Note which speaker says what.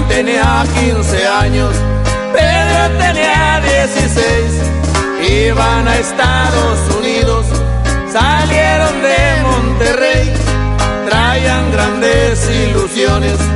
Speaker 1: tenía 15 años, Pedro tenía 16. Iban a Estados Unidos, salieron de Monterrey, traían grandes ilusiones